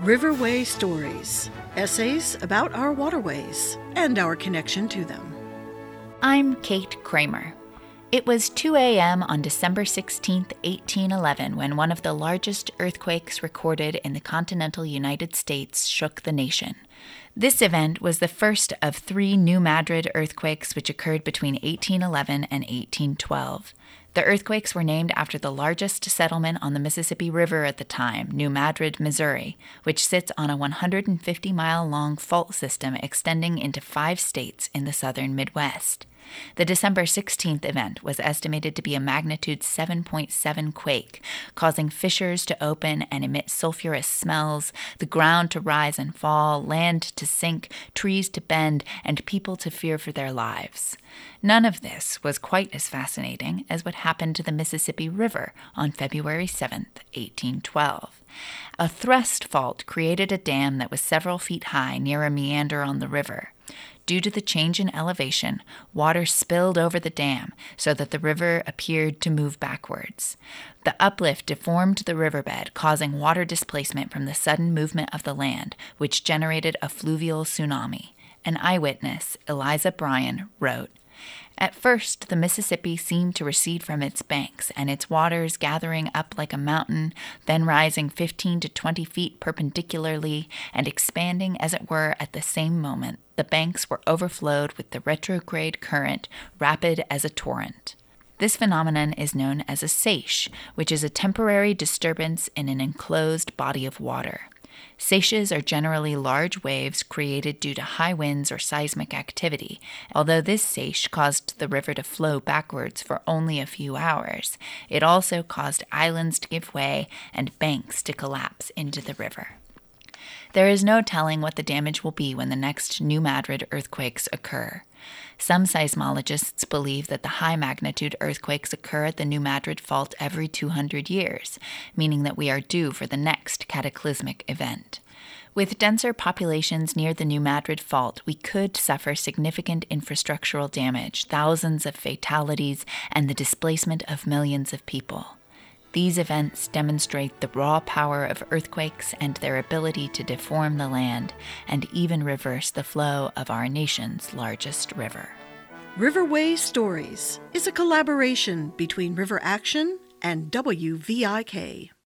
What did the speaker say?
Riverway Stories, essays about our waterways and our connection to them. I'm Kate Kramer. It was 2 a.m. on December 16, 1811, when one of the largest earthquakes recorded in the continental United States shook the nation. This event was the first of 3 New Madrid earthquakes which occurred between 1811 and 1812. The earthquakes were named after the largest settlement on the Mississippi River at the time, New Madrid, Missouri, which sits on a 150-mile-long fault system extending into 5 states in the southern Midwest. The December 16th event was estimated to be a magnitude 7.7 quake, causing fissures to open and emit sulfurous smells, the ground to rise and fall, land to sink, trees to bend, and people to fear for their lives. None of this was quite as fascinating as what happened to the Mississippi River on February 7, 1812. A thrust fault created a dam that was several feet high near a meander on the river. Due to the change in elevation, water spilled over the dam so that the river appeared to move backwards. The uplift deformed the riverbed, causing water displacement from the sudden movement of the land, which generated a fluvial tsunami. An eyewitness, Eliza Bryan, wrote, "At first, the Mississippi seemed to recede from its banks, and its waters gathering up like a mountain, then rising 15 to 20 feet perpendicularly, and expanding, as it were, at the same moment. The banks were overflowed with the retrograde current, rapid as a torrent." This phenomenon is known as a seiche, which is a temporary disturbance in an enclosed body of water. Seiches are generally large waves created due to high winds or seismic activity. Although this seiche caused the river to flow backwards for only a few hours, it also caused islands to give way and banks to collapse into the river. There is no telling what the damage will be when the next New Madrid earthquakes occur. Some seismologists believe that the high-magnitude earthquakes occur at the New Madrid Fault every 200 years, meaning that we are due for the next cataclysmic event. With denser populations near the New Madrid Fault, we could suffer significant infrastructural damage, thousands of fatalities, and the displacement of millions of people. These events demonstrate the raw power of earthquakes and their ability to deform the land and even reverse the flow of our nation's largest river. Riverway Stories is a collaboration between River Action and WVIK.